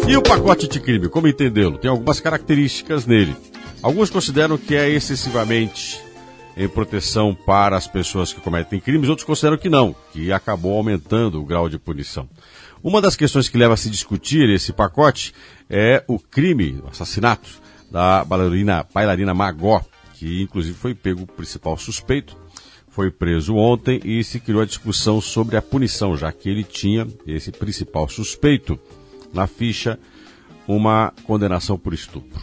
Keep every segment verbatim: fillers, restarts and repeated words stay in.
E o pacote anticrime, como entendê-lo? Tem algumas características nele. Alguns consideram que é excessivamente em proteção para as pessoas que cometem crimes, outros consideram que não, que acabou aumentando o grau de punição. Uma das questões que leva a se discutir esse pacote é o crime, o assassinato da bailarina, bailarina Magó, que inclusive foi pego o principal suspeito, foi preso ontem e se criou a discussão sobre a punição, já que ele tinha, esse principal suspeito, na ficha, uma condenação por estupro.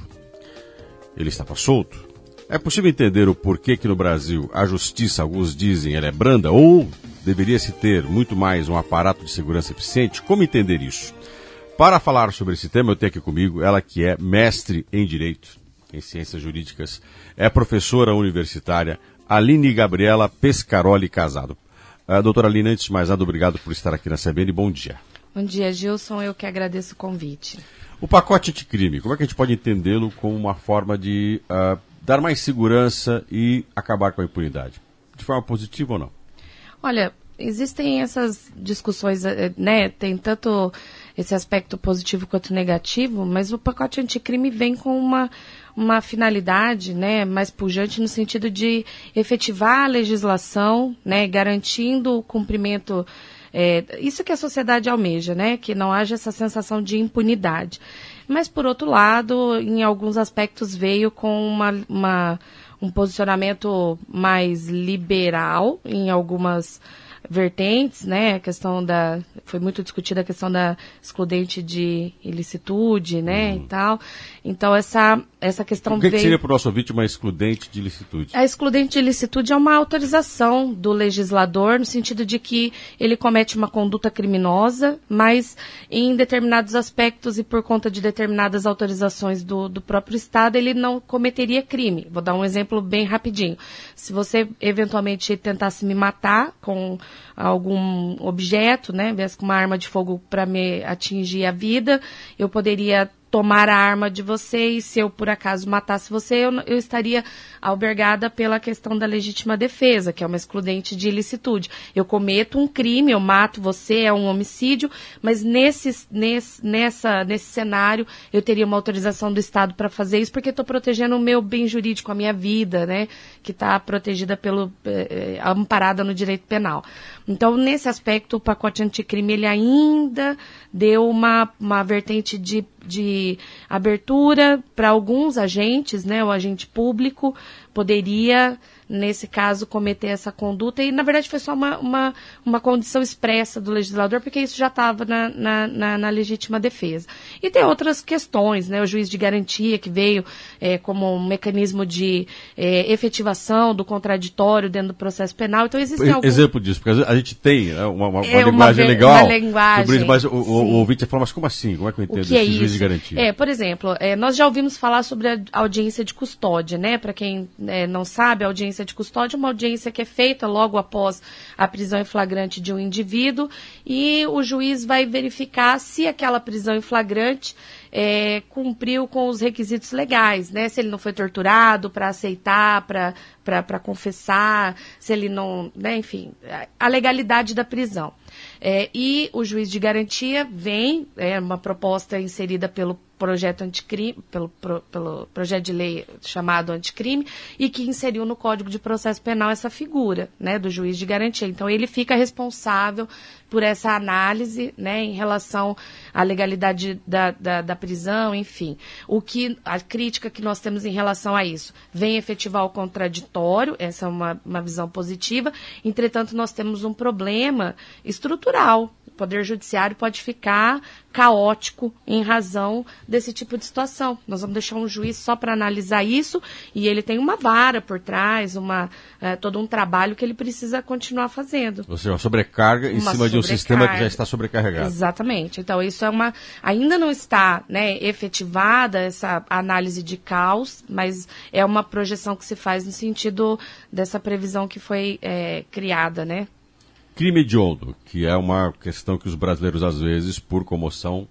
Ele estava solto. É possível entender o porquê que no Brasil a justiça, alguns dizem, ela é branda ou deveria-se ter muito mais um aparato de segurança eficiente? Como entender isso? Para falar sobre esse tema, eu tenho aqui comigo ela que é mestre em Direito, em Ciências Jurídicas, é professora universitária, Aline Gabriela Pescaroli Casado. Uh, doutora Aline, antes de mais nada, obrigado por estar aqui na C B N e bom dia. Bom dia, Gilson. Eu que agradeço o convite. O pacote anticrime, como é que a gente pode entendê-lo como uma forma de uh, dar mais segurança e acabar com a impunidade? De forma positiva ou não? Olha, existem essas discussões, né? Tem tanto esse aspecto positivo quanto negativo, mas o pacote anticrime vem com uma, uma finalidade, né, mais pujante no sentido de efetivar a legislação, né, garantindo o cumprimento. É, isso que a sociedade almeja, né? Que não haja essa sensação de impunidade. Mas, por outro lado, em alguns aspectos veio com uma, uma, um posicionamento mais liberal em algumas vertentes, né? A questão da... Foi muito discutida a questão da excludente de ilicitude, né? Uhum. E tal. Então, essa, essa questão veio... O que, veio... que seria para o nosso ouvinte uma excludente de ilicitude? A excludente de ilicitude é uma autorização do legislador, no sentido de que ele comete uma conduta criminosa, mas em determinados aspectos e por conta de determinadas autorizações do, do próprio Estado, ele não cometeria crime. Vou dar um exemplo bem rapidinho. Se você eventualmente tentasse me matar com algum objeto, né, viesse com uma arma de fogo para me atingir a vida, eu poderia tomar a arma de você e se eu por acaso matasse você, eu, eu estaria albergada pela questão da legítima defesa, que é uma excludente de ilicitude. Eu cometo um crime, eu mato você, é um homicídio, mas nesse, nesse, nessa, nesse cenário eu teria uma autorização do Estado para fazer isso, porque estou protegendo o meu bem jurídico, a minha vida, né, que está protegida pelo, eh, amparada no direito penal. Então, nesse aspecto, o pacote anticrime, ele ainda deu uma, uma vertente de, de abertura para alguns agentes, né, o agente público poderia, nesse caso, cometer essa conduta, e na verdade foi só uma, uma, uma condição expressa do legislador, porque isso já estava na, na, na, na legítima defesa. E tem outras questões, né, o juiz de garantia que veio é, como um mecanismo de é, efetivação do contraditório dentro do processo penal, então existem alguns... Exemplo disso, porque a gente tem né, uma, uma, é uma linguagem uma, legal, uma linguagem, sobre, mas o, o, o ouvinte fala, mas como assim? Como é que eu entendo esse é juiz isso? de garantia? É, por exemplo, é, nós já ouvimos falar sobre a audiência de custódia, né, para quem é, não sabe, a audiência de custódia é uma audiência que é feita logo após a prisão em flagrante de um indivíduo e o juiz vai verificar se aquela prisão em flagrante é, cumpriu com os requisitos legais, né? Se ele não foi torturado para aceitar, para confessar, se ele não, né, enfim, a legalidade da prisão. É, e o juiz de garantia vem, é uma proposta inserida pelo projeto anticrime, pelo, pro, pelo projeto de lei chamado anticrime, e que inseriu no Código de Processo Penal essa figura, né, do juiz de garantia. Então, ele fica responsável por essa análise, né, em relação à legalidade da, da, da prisão, enfim. O que, a crítica que nós temos em relação a isso, vem efetivar o contraditório, essa é uma, uma visão positiva, entretanto, nós temos um problema estrutural. O Poder Judiciário pode ficar caótico em razão desse tipo de situação. Nós vamos deixar um juiz só para analisar isso e ele tem uma vara por trás, uma, é, todo um trabalho que ele precisa continuar fazendo. Ou seja, uma sobrecarga em uma cima de um sistema que já está sobrecarregado. Exatamente. Então, isso é uma... Ainda não está, né, efetivada essa análise de caos, mas é uma projeção que se faz no sentido dessa previsão que foi é, criada, né? Crime hediondo, que é uma questão que os brasileiros, às vezes, por comoção,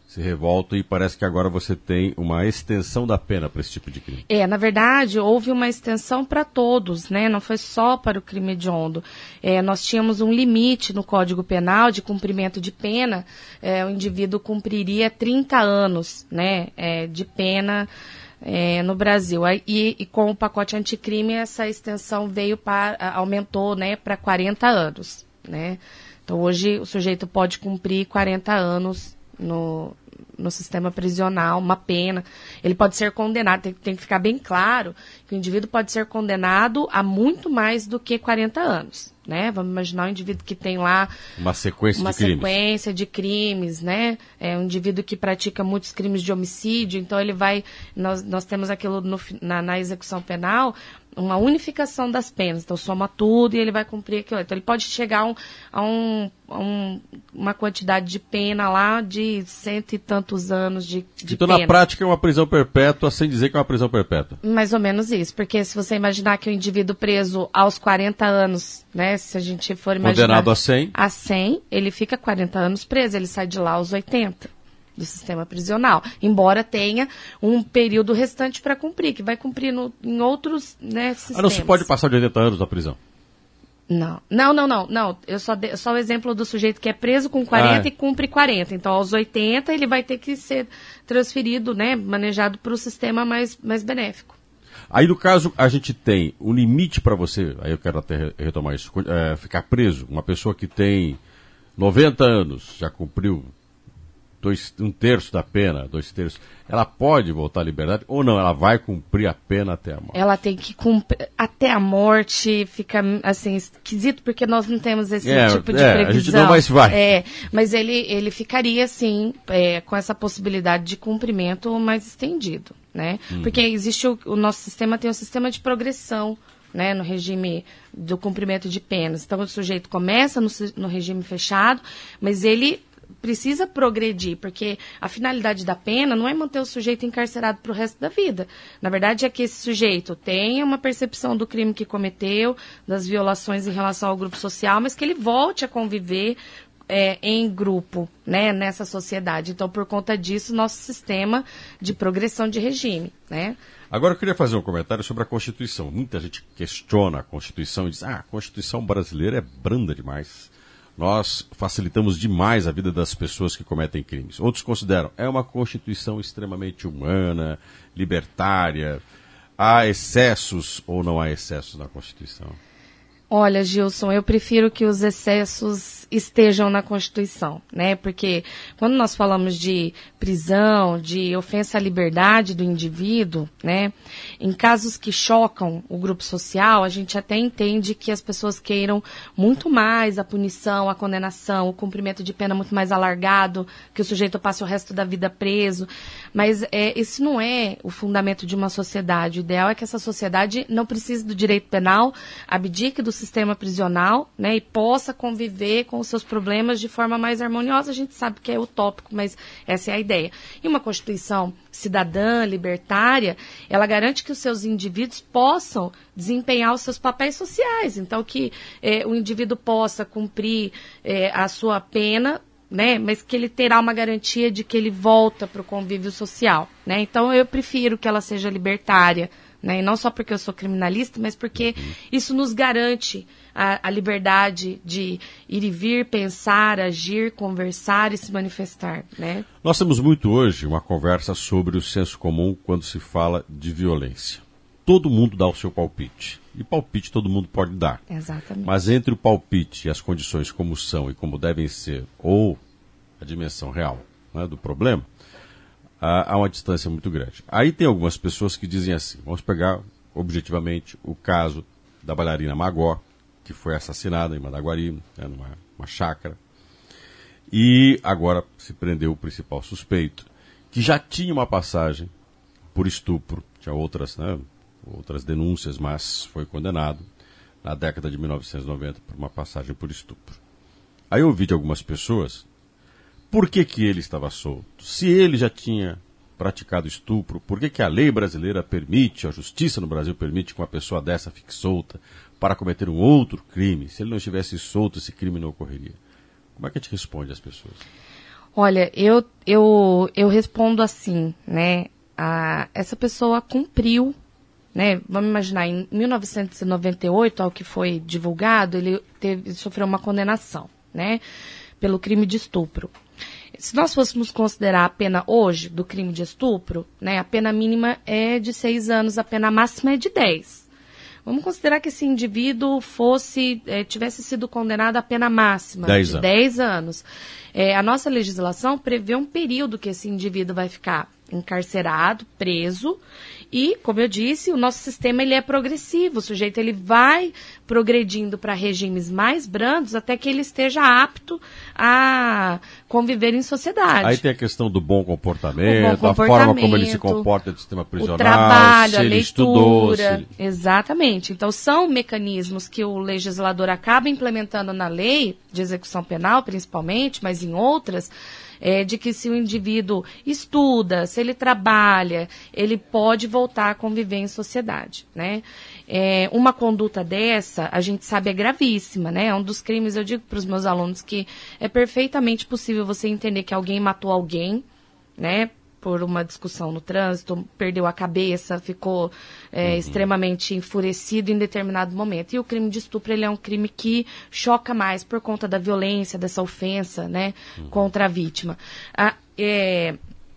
se revoltam e parece que agora você tem uma extensão da pena para esse tipo de crime. É, na verdade, houve uma extensão para todos, né? Não foi só para o crime hediondo. É, nós tínhamos um limite no Código Penal de cumprimento de pena. É, o indivíduo cumpriria trinta anos, né, é, de pena é, no Brasil. E, e com o pacote anticrime, essa extensão veio para, aumentou, né, para quarenta anos, né? Então, hoje, o sujeito pode cumprir quarenta anos no, no sistema prisional, uma pena. Ele pode ser condenado, tem, tem que ficar bem claro que o indivíduo pode ser condenado a muito mais do que quarenta anos, né? Vamos imaginar um indivíduo que tem lá uma sequência uma de crimes, sequência de crimes, né? É um indivíduo que pratica muitos crimes de homicídio, então ele vai, nós, nós temos aquilo no, na, na execução penal, uma unificação das penas, então soma tudo e ele vai cumprir aquilo. Então ele pode chegar a, um, a, um, a um, uma quantidade de pena lá de cento e tantos anos de, de então, pena. na prática, é uma prisão perpétua, sem dizer que é uma prisão perpétua. Mais ou menos isso, porque se você imaginar que o indivíduo preso aos quarenta anos, né, se a gente for imaginar... Condenado a cem. A cem, ele fica quarenta anos preso, ele sai de lá aos oitenta. Do sistema prisional, embora tenha um período restante para cumprir, que vai cumprir no, em outros, né, sistemas. Ah, não se pode passar de oitenta anos na prisão? Não, não, não, não, não. Eu só, de, só o exemplo do sujeito que é preso com quarenta ah, é. e cumpre quarenta. Então, aos oitenta, ele vai ter que ser transferido, né, manejado para o sistema mais, mais benéfico. Aí, no caso, a gente tem um limite para você, aí eu quero até retomar isso, é, ficar preso, uma pessoa que tem noventa anos, já cumpriu Dois, um terço da pena, dois terços, ela pode voltar à liberdade ou não? Ela vai cumprir a pena até a morte? Ela tem que cumprir até a morte, fica assim, esquisito, porque nós não temos esse é, tipo de é, previsão. A gente não mais vai. É, mas ele, ele ficaria, assim, é, com essa possibilidade de cumprimento mais estendido, né? Hum. Porque existe o, o nosso sistema, tem um sistema de progressão, né, no regime do cumprimento de penas. Então, o sujeito começa no, no regime fechado, mas ele precisa progredir, porque a finalidade da pena não é manter o sujeito encarcerado para o resto da vida. Na verdade, é que esse sujeito tenha uma percepção do crime que cometeu, das violações em relação ao grupo social, mas que ele volte a conviver é, em grupo, né, nessa sociedade. Então, por conta disso, nosso sistema de progressão de regime, né? Agora, eu queria fazer um comentário sobre a Constituição. Muita gente questiona a Constituição e diz, ah, a Constituição brasileira é branda demais. Nós facilitamos demais a vida das pessoas que cometem crimes. Outros consideram, é uma Constituição extremamente humana, libertária. Há excessos ou não há excessos na Constituição? Olha, Gilson, eu prefiro que os excessos estejam na Constituição, né? Porque quando nós falamos de prisão, de ofensa à liberdade do indivíduo, né? Em casos que chocam o grupo social, a gente até entende que as pessoas queiram muito mais a punição, a condenação, o cumprimento de pena muito mais alargado, que o sujeito passe o resto da vida preso. Mas é, esse não é o fundamento de uma sociedade. O ideal é que essa sociedade não precise do direito penal, abdique do sistema prisional, né, e possa conviver com os seus problemas de forma mais harmoniosa. A gente sabe que é utópico, mas essa é a ideia. E uma Constituição cidadã, libertária, ela garante que os seus indivíduos possam desempenhar os seus papéis sociais. Então, que eh, o indivíduo possa cumprir eh, a sua pena, né, mas que ele terá uma garantia de que ele volta para o convívio social, né? Então, eu prefiro que ela seja libertária, né? E não só porque eu sou criminalista, mas porque isso nos garante a, a liberdade de ir e vir, pensar, agir, conversar e se manifestar, né? Nós temos muito hoje uma conversa sobre o senso comum quando se fala de violência. Todo mundo dá o seu palpite. E palpite todo mundo pode dar. Exatamente. Mas entre o palpite e as condições como são e como devem ser, ou a dimensão real, né, do problema, há uma distância muito grande. Aí tem algumas pessoas que dizem assim, vamos pegar objetivamente o caso da bailarina Magó, que foi assassinada em Mandaguari, né, numa uma chácara, e agora se prendeu o principal suspeito, que já tinha uma passagem por estupro, tinha outras, né, outras denúncias, mas foi condenado na década de mil novecentos e noventa por uma passagem por estupro. Aí eu ouvi de algumas pessoas, por que que ele estava solto? Se ele já tinha praticado estupro, por que que a lei brasileira permite, a justiça no Brasil permite que uma pessoa dessa fique solta para cometer um outro crime? Se ele não estivesse solto, esse crime não ocorreria. Como é que a gente responde às pessoas? Olha, eu, eu, eu respondo assim, né? A, essa pessoa cumpriu, né? Vamos imaginar, em mil novecentos e noventa e oito, ao que foi divulgado, ele teve, sofreu uma condenação, né? Pelo crime de estupro. Se nós fôssemos considerar a pena hoje do crime de estupro, né? A pena mínima é de seis anos, a pena máxima é de dez. Vamos considerar que esse indivíduo fosse, eh, tivesse sido condenado à pena máxima dez de anos. dez anos. É, a nossa legislação prevê um período que esse indivíduo vai ficar encarcerado, preso, e, como eu disse, o nosso sistema ele é progressivo, o sujeito ele vai progredindo para regimes mais brandos até que ele esteja apto a conviver em sociedade. Aí tem a questão do bom comportamento, bom a forma como ele se comporta no sistema prisional, o trabalho, se a ele leitura, estudou. Se ele... Exatamente. Então, são mecanismos que o legislador acaba implementando na lei, de execução penal principalmente, mas em outras, é, de que se o indivíduo estuda, se ele trabalha, ele pode voltar a conviver em sociedade, né? É, uma conduta dessa, a gente sabe, é gravíssima, né? É um dos crimes, eu digo para os meus alunos que é perfeitamente possível você entender que alguém matou alguém, né? Por uma discussão no trânsito, perdeu a cabeça, ficou é, uhum. extremamente enfurecido em determinado momento. E o crime de estupro, ele é um crime que choca mais por conta da violência, dessa ofensa, né, uhum. contra a vítima. Ah, é,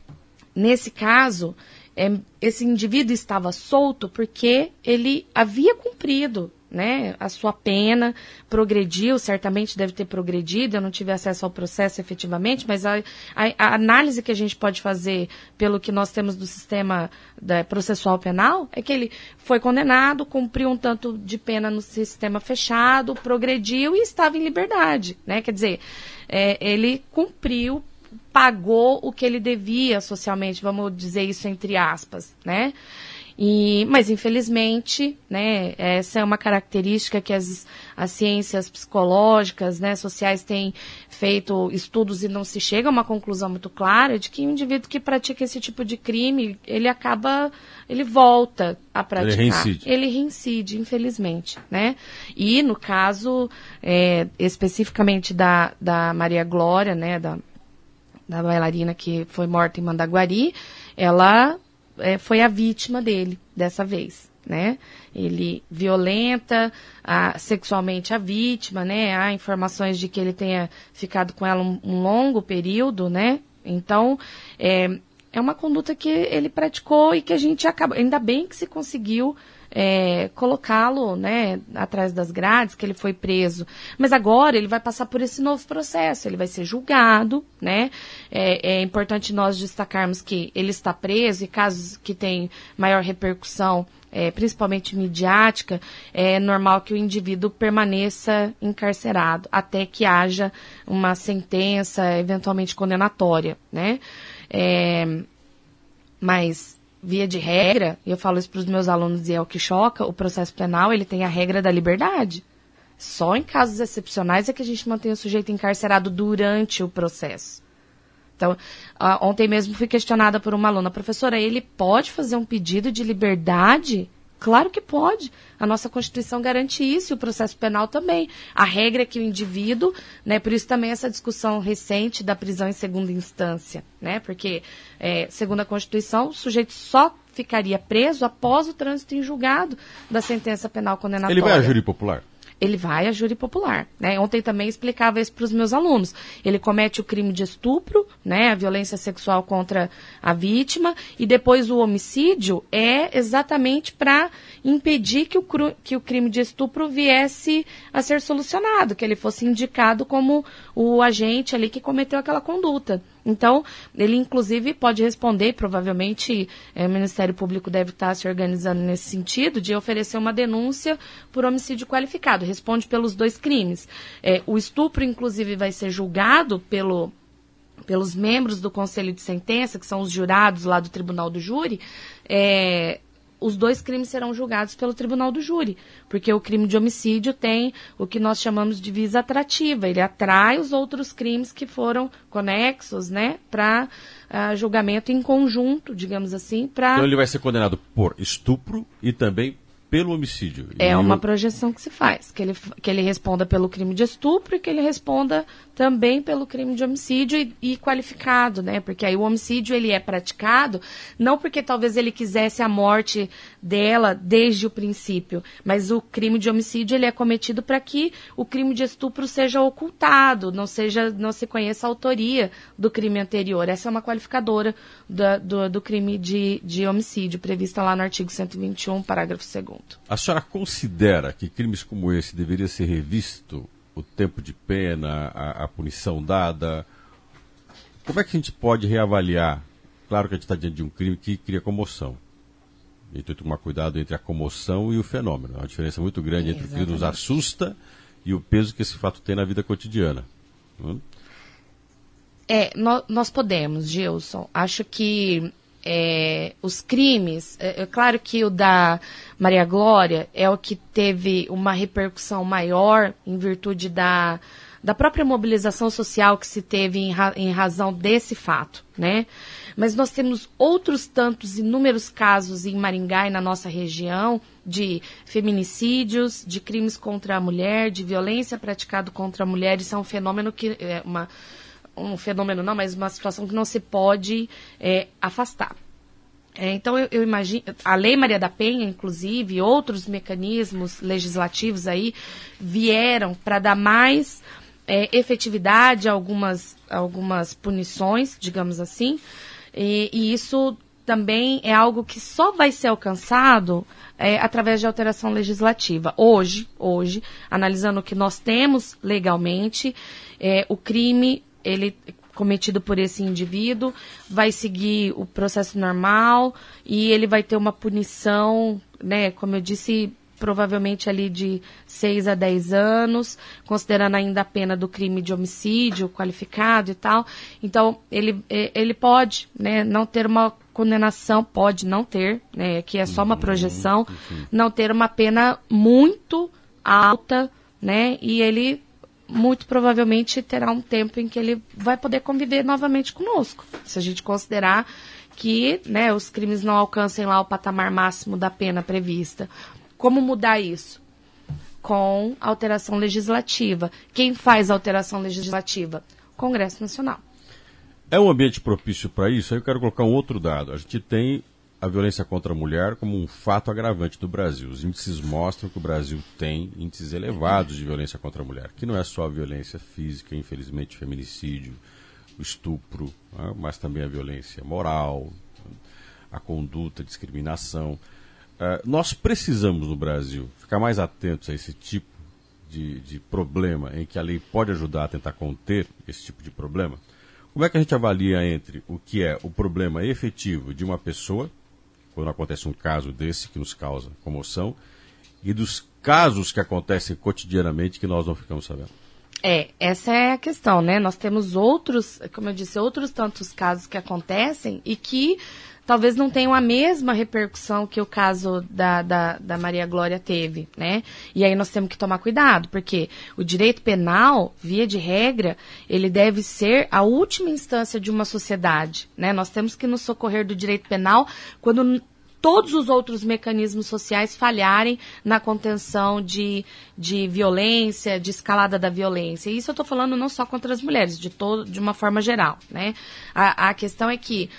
nesse caso, é, esse indivíduo estava solto porque ele havia cumprido, né, a sua pena, progrediu, certamente deve ter progredido, eu não tive acesso ao processo efetivamente, mas a, a, a análise que a gente pode fazer pelo que nós temos do sistema da, processual penal é que ele foi condenado, cumpriu um tanto de pena no sistema fechado, progrediu e estava em liberdade, né, quer dizer, é, ele cumpriu, pagou o que ele devia socialmente, vamos dizer isso entre aspas, né. E, mas, infelizmente, né, essa é uma característica que as, as ciências psicológicas, né, sociais têm feito estudos e não se chega a uma conclusão muito clara de que o indivíduo que pratica esse tipo de crime, ele acaba, ele volta a praticar. Ele reincide. Ele reincide, infelizmente, né? E, no caso, é, especificamente da, da Maria Glória, né, da, da bailarina que foi morta em Mandaguari, ela... É, foi a vítima dele, dessa vez, né? Ele violenta a, sexualmente a vítima, né? Há informações de que ele tenha ficado com ela um, um longo período, né? Então, é, é uma conduta que ele praticou e que a gente acaba... Ainda bem que se conseguiu é, colocá-lo, né, atrás das grades, que ele foi preso. Mas agora ele vai passar por esse novo processo, ele vai ser julgado, né? É, é importante nós destacarmos que ele está preso e casos que têm maior repercussão, é, principalmente midiática, é normal que o indivíduo permaneça encarcerado até que haja uma sentença eventualmente condenatória, né? É, mas... Via de regra, e eu falo isso para os meus alunos e é o que choca, o processo penal ele tem a regra da liberdade. Só em casos excepcionais é que a gente mantém o sujeito encarcerado durante o processo. Então, uh, ontem mesmo fui questionada por uma aluna, professora, ele pode fazer um pedido de liberdade? Claro que pode. A nossa Constituição garante isso e o processo penal também. A regra é que o indivíduo, né, por isso também essa discussão recente da prisão em segunda instância, né, porque, é, segundo a Constituição, o sujeito só ficaria preso após o trânsito em julgado da sentença penal condenatória. Ele vai a júri popular? Ele vai a júri popular, né? Ontem também explicava isso para os meus alunos. Ele comete o crime de estupro, né? A violência sexual contra a vítima, e depois o homicídio é exatamente para impedir que o, cru, que o crime de estupro viesse a ser solucionado, que ele fosse indicado como o agente ali que cometeu aquela conduta. Então, ele inclusive pode responder, provavelmente é, o Ministério Público deve estar se organizando nesse sentido, de oferecer uma denúncia por homicídio qualificado. Responde pelos dois crimes. É, o estupro, inclusive, vai ser julgado pelo, pelos membros do Conselho de Sentença, que são os jurados lá do Tribunal do Júri. É, os dois crimes serão julgados pelo Tribunal do Júri, porque o crime de homicídio tem o que nós chamamos de visa atrativa, ele atrai os outros crimes que foram conexos, né, para uh, julgamento em conjunto, digamos assim. Pra... Então ele vai ser condenado por estupro e também pelo homicídio. É e uma eu... projeção que se faz, que ele, que ele responda pelo crime de estupro e que ele responda também pelo crime de homicídio e, e qualificado, né? Porque aí o homicídio ele é praticado, não porque talvez ele quisesse a morte dela desde o princípio, mas o crime de homicídio ele é cometido para que o crime de estupro seja ocultado, não, seja, não se conheça a autoria do crime anterior. Essa é uma qualificadora do, do, do crime de, de homicídio, prevista lá no artigo cento e vinte e um, parágrafo segundo. A senhora considera que crimes como esse deveria ser revisto? O tempo de pena, a, a punição dada? Como é que a gente pode reavaliar? Claro que a gente está diante de um crime que cria comoção. A gente tem que tomar cuidado entre a comoção e o fenômeno. Há uma diferença muito grande entre Exatamente. O que nos assusta e o peso que esse fato tem na vida cotidiana. Hum? É, nós, nós podemos, Gilson. Acho que é, os crimes, é, é claro que o da Maria Glória é o que teve uma repercussão maior em virtude da, da própria mobilização social que se teve em, ra, em razão desse fato, né? Mas nós temos outros tantos inúmeros casos em Maringá e na nossa região de feminicídios, de crimes contra a mulher, de violência praticada contra a mulher. Isso é um fenômeno que é uma um fenômeno não, mas uma situação que não se pode é, afastar. É, então, eu, eu imagino, a Lei Maria da Penha, inclusive, outros mecanismos legislativos aí vieram para dar mais é, efetividade a algumas, algumas punições, digamos assim, e, e isso também é algo que só vai ser alcançado é, através de alteração legislativa. Hoje, hoje, analisando o que nós temos legalmente, é, o crime ele cometido por esse indivíduo vai seguir o processo normal e ele vai ter uma punição, né, como eu disse, provavelmente ali de seis a dez anos, considerando ainda a pena do crime de homicídio qualificado e tal. Então, ele, ele pode, né, não ter uma condenação, pode não ter, né, que é só uma projeção, não ter uma pena muito alta, né, e ele muito provavelmente terá um tempo em que ele vai poder conviver novamente conosco. Se a gente considerar que, né, os crimes não alcancem lá o patamar máximo da pena prevista. Como mudar isso? Com alteração legislativa. Quem faz a alteração legislativa? Congresso Nacional. É um ambiente propício para isso? Aí eu quero colocar um outro dado. A gente tem a violência contra a mulher como um fato agravante do Brasil. Os índices mostram que o Brasil tem índices elevados de violência contra a mulher, que não é só a violência física, infelizmente, o feminicídio, o estupro, né, mas também a violência moral, a conduta, a discriminação. Uh, nós precisamos, no Brasil, ficar mais atentos a esse tipo de, de problema em que a lei pode ajudar a tentar conter esse tipo de problema. Como é que a gente avalia entre o que é o problema efetivo de uma pessoa, quando acontece um caso desse que nos causa comoção, e dos casos que acontecem cotidianamente que nós não ficamos sabendo? É, essa é a questão, né? Nós temos outros, como eu disse, outros tantos casos que acontecem e que talvez não tenham a mesma repercussão que o caso da, da, da Maria Glória teve, né? E aí nós temos que tomar cuidado, porque o direito penal, via de regra, ele deve ser a última instância de uma sociedade, né? Nós temos que nos socorrer do direito penal quando todos os outros mecanismos sociais falharem na contenção de, de violência, de escalada da violência. E isso eu estou falando não só contra as mulheres, de, todo, de uma forma geral, né? A, a questão é que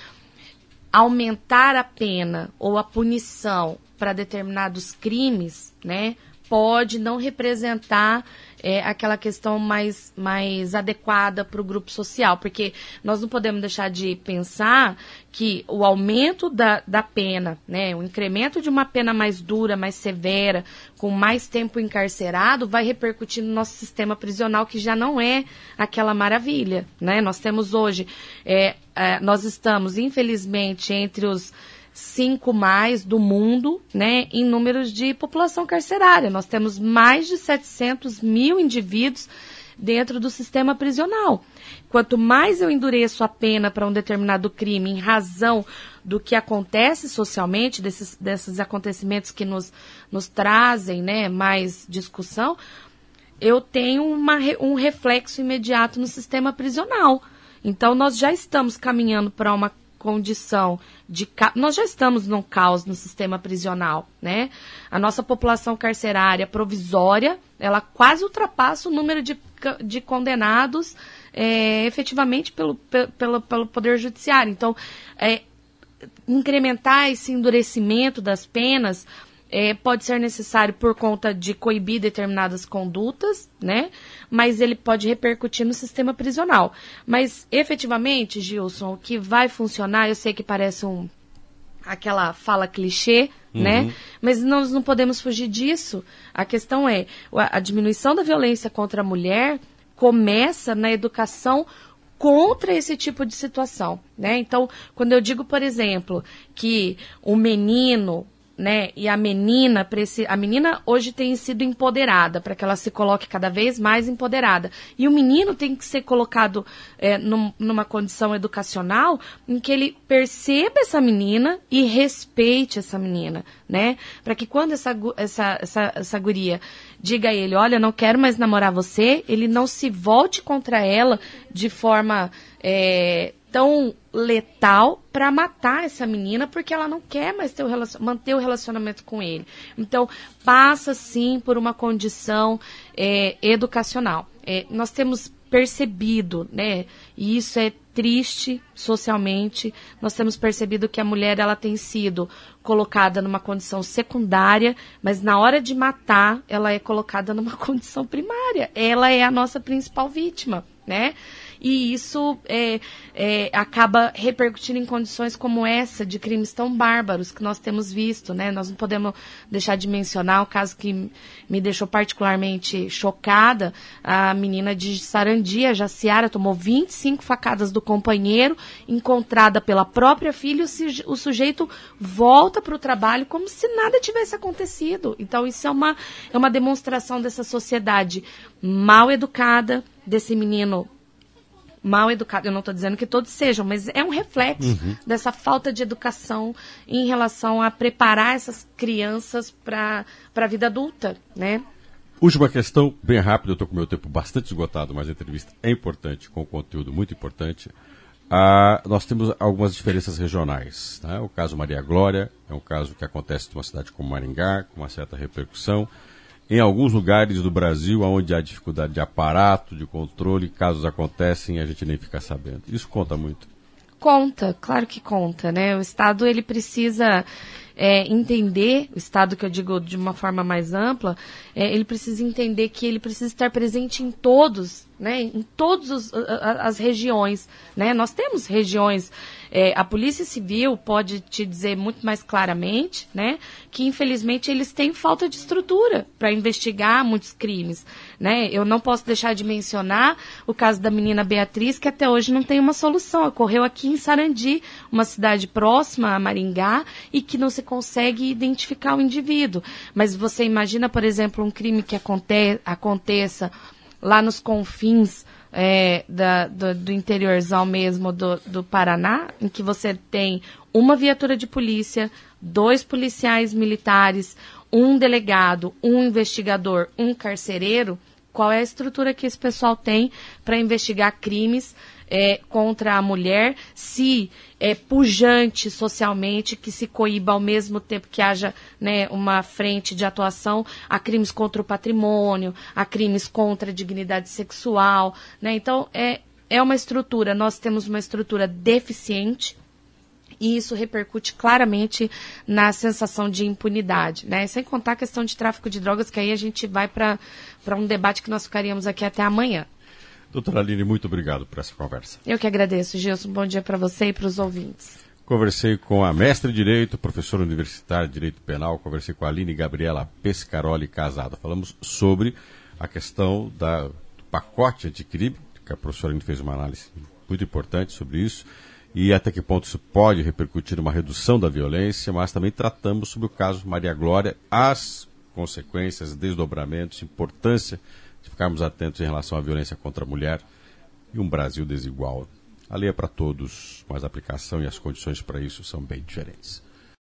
aumentar a pena ou a punição para determinados crimes, né, pode não representar é, aquela questão mais, mais adequada para o grupo social, porque nós não podemos deixar de pensar que o aumento da, da pena, né, o incremento de uma pena mais dura, mais severa, com mais tempo encarcerado, vai repercutir no nosso sistema prisional, que já não é aquela maravilha, né? Nós temos hoje, é, é, nós estamos, infelizmente, entre os cinco mais do mundo, né, em números de população carcerária. Nós temos mais de setecentos mil indivíduos dentro do sistema prisional. Quanto mais eu endureço a pena para um determinado crime em razão do que acontece socialmente, desses, desses acontecimentos que nos, nos trazem, né, mais discussão, eu tenho uma, um reflexo imediato no sistema prisional. Então, nós já estamos caminhando para uma condição de... Ca... Nós já estamos num caos no sistema prisional, né? A nossa população carcerária provisória, ela quase ultrapassa o número de, de condenados é, efetivamente pelo, pelo, pelo Poder Judiciário. Então, é, incrementar esse endurecimento das penas é, pode ser necessário por conta de coibir determinadas condutas, né? Mas ele pode repercutir no sistema prisional. Mas, efetivamente, Gilson, o que vai funcionar, eu sei que parece um, aquela fala clichê, uhum. né? Mas nós não podemos fugir disso. A questão é, a, a diminuição da violência contra a mulher começa na educação contra esse tipo de situação, né? Então, quando eu digo, por exemplo, que o menino, né, e a menina, a menina hoje tem sido empoderada, para que ela se coloque cada vez mais empoderada. E o menino tem que ser colocado é, num, numa condição educacional em que ele perceba essa menina e respeite essa menina, né? Para que quando essa, essa, essa, essa guria diga a ele, olha, não quero mais namorar você, ele não se volte contra ela de forma... É, tão letal para matar essa menina, porque ela não quer mais ter o relacion... manter o relacionamento com ele. Então, passa sim por uma condição é, educacional. É, nós temos percebido, né, e isso é triste socialmente, nós temos percebido que a mulher ela tem sido colocada numa condição secundária, mas na hora de matar, ela é colocada numa condição primária. Ela é a nossa principal vítima, né? E isso é, é, acaba repercutindo em condições como essa, de crimes tão bárbaros que nós temos visto, né? Nós não podemos deixar de mencionar o caso que me deixou particularmente chocada, a menina de Sarandi, a Jaciara, tomou vinte e cinco facadas do companheiro, encontrada pela própria filha, o sujeito volta para o trabalho como se nada tivesse acontecido. Então isso é uma, é uma demonstração dessa sociedade mal educada, desse menino mal educado. Eu não estou dizendo que todos sejam, mas é um reflexo uhum. dessa falta de educação em relação a preparar essas crianças para a vida adulta, né? Última questão, bem rápido, eu estou com o meu tempo bastante esgotado, mas a entrevista é importante, com conteúdo muito importante. Ah, nós temos algumas diferenças regionais, né? O caso Maria Glória é um caso que acontece numa cidade como Maringá, com uma certa repercussão. Em alguns lugares do Brasil, onde há dificuldade de aparato, de controle, casos acontecem e a gente nem fica sabendo. Isso conta muito? Conta, claro que conta, né? O Estado, ele precisa é, entender, o Estado que eu digo de uma forma mais ampla, é, ele precisa entender que ele precisa estar presente em todos, né? Em todas as regiões, né? Nós temos regiões, é, a Polícia Civil pode te dizer muito mais claramente, né? Que infelizmente eles têm falta de estrutura para investigar muitos crimes, né? Eu não posso deixar de mencionar o caso da menina Beatriz, que até hoje não tem uma solução. Ocorreu aqui em Sarandi, uma cidade próxima a Maringá, e que não se consegue identificar o indivíduo. Mas você imagina, por exemplo, um crime que aconte- aconteça lá nos confins é, da, do, do interiorzão mesmo do, do Paraná, em que você tem uma viatura de polícia, dois policiais militares, um delegado, um investigador, um carcereiro. Qual é a estrutura que esse pessoal tem para investigar crimes é, contra a mulher, se é pujante socialmente, que se coíba ao mesmo tempo que haja, né, uma frente de atuação a crimes contra o patrimônio, a crimes contra a dignidade sexual, né? Então, é, é uma estrutura, nós temos uma estrutura deficiente, e isso repercute claramente na sensação de impunidade, né? Sem contar a questão de tráfico de drogas, que aí a gente vai para um debate que nós ficaríamos aqui até amanhã. Doutora Aline, muito obrigado por essa conversa. Eu que agradeço, Gilson. Bom dia para você e para os ouvintes. Conversei com a mestre em Direito, professora universitária de Direito Penal, conversei com a Aline Gabriela Pescaroli Casado. Falamos sobre a questão da, do pacote anticrime, que a professora Aline fez uma análise muito importante sobre isso, e até que ponto isso pode repercutir numa redução da violência, mas também tratamos sobre o caso Maria Glória, as consequências, desdobramentos, importância de ficarmos atentos em relação à violência contra a mulher e um Brasil desigual. A lei é para todos, mas a aplicação e as condições para isso são bem diferentes.